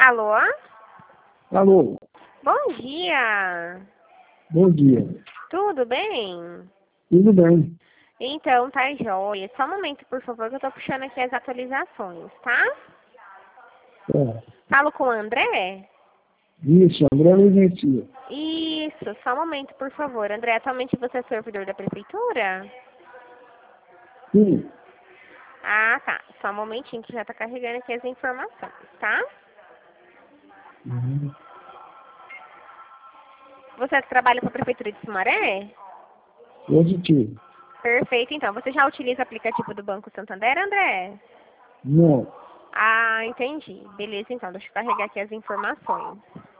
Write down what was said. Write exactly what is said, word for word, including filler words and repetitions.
Alô? Alô, Bom dia. bom dia. Tudo bem? Tudo bem? Então, tá jóia. Só um momento, por favor, que eu tô puxando aqui as atualizações, tá? É. Falo com o André? Isso, André Luiz Garcia. Isso, só um momento, por favor. André, atualmente você é servidor da prefeitura? Sim. Ah, tá. Só um momentinho que já tá carregando aqui as informações, tá? Uhum. Você trabalha para a prefeitura de Sumaré? Positivo. Perfeito, então. Você já utiliza o aplicativo do Banco Santander, André? Não. Ah, entendi. Beleza, então. Deixa eu carregar aqui as informações.